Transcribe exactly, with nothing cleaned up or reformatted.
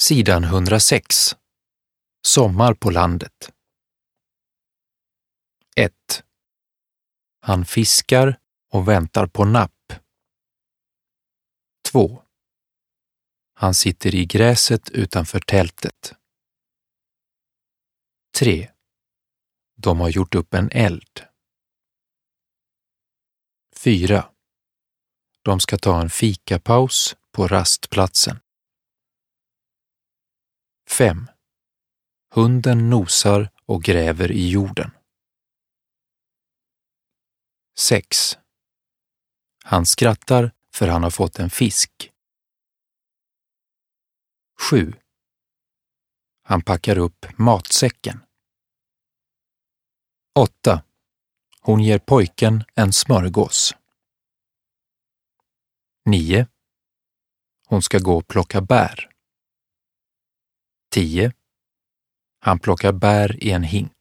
Sidan hundrasex. Sommar på landet. ett. Han fiskar och väntar på napp. två. Han sitter i gräset utanför tältet. tre. De har gjort upp en eld. fyra. De ska ta en fikapaus på rastplatsen. fem. Hunden nosar och gräver i jorden. sex. Han skrattar för han har fått en fisk. sju. Han packar upp matsäcken. åtta. Hon ger pojken en smörgås. nio. Hon ska gå och plocka bär. tio. Han plockar bär i en hink.